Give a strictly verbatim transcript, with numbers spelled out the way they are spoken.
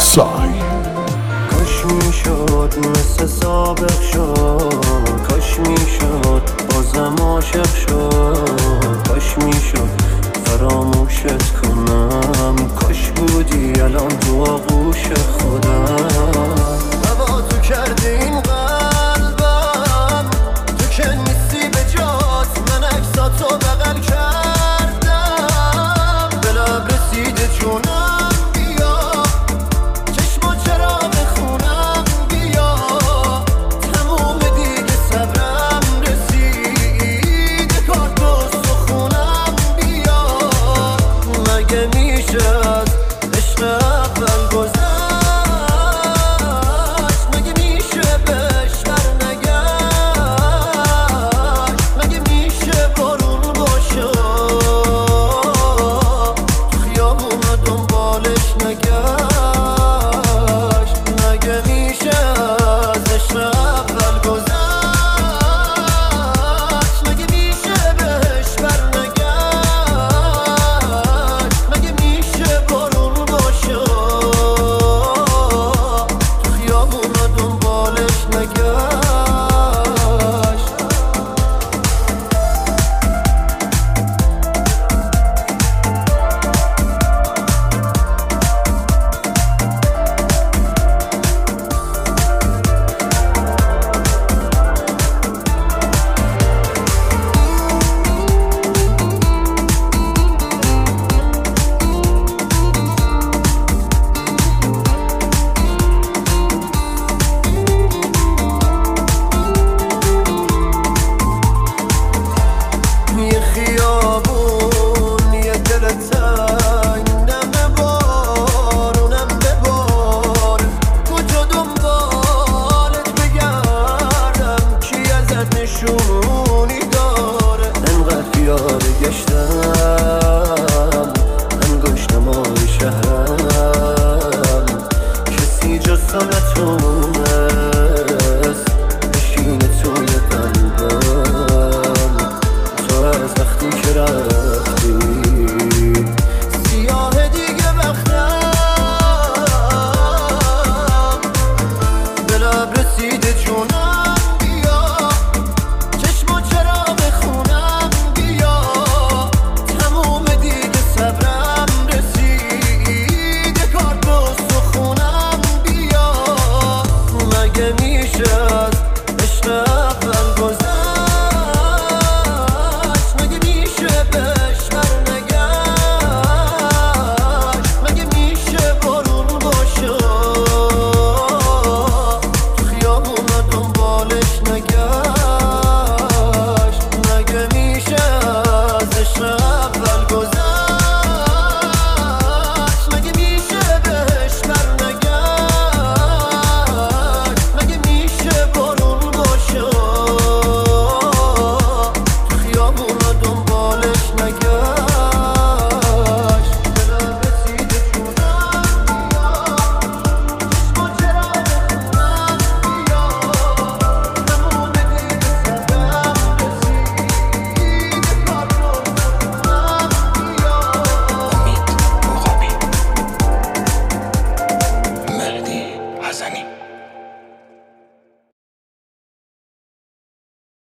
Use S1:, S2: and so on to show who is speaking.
S1: سای.
S2: کاش میشد مثل سابق شد، کاش میشد بازم عاشق شد، کاش میشد فراموشت کنم، کاش بودی الان تو آغوش خودم. هوا تو کردی این قلبم، تو که نیستی به جات، من عکساتو بغل کردم، به لب رسیده جونم بیا، چشما چرا بخونم بیا، تموم دیگه صبرم رسیده کار دوست و خونم بیا. مگه میشه از عشق اول گذشت، مگه میشه بهش برنگشت، مگه میشه بارون باشه تو خیابون دنبالش نگشت، مگه میشه از عشق اول گذشت، مگه میشه بهش برنگشت، مگه میشه بارون باشه تو خیابون دنبالش نگشت. یه خیابون، یه دل تنگ، نم ببار اونم ببار، کجا دنبالت بگردم، کی ازت نشونی داره، انقدر پیاده گشتم